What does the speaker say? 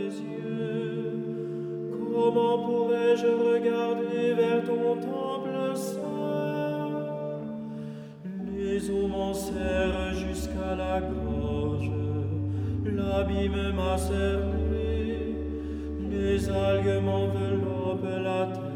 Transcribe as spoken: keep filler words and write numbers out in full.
yeux. Comment pourrais-je regarder vers ton temple saint? Les eaux m'en serrent jusqu'à la gorge, l'abîme m'a cerné, les algues m'enveloppent la tête.